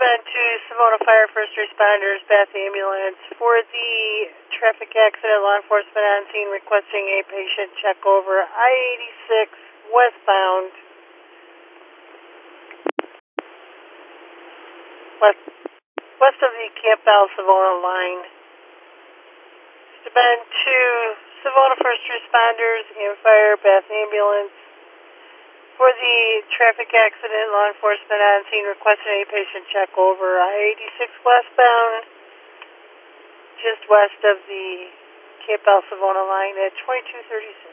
Bend to Savona Fire First Responders, Bath Ambulance. For the traffic accident, law enforcement on scene requesting a patient check over I-86 westbound, west of the Campbell-Savona line. Mr. Bend to Savona First Responders and Fire, Bath Ambulance. For the traffic accident, law enforcement on scene requesting a patient check over I-86 westbound, just west of the Campbell-Savona line at 2236.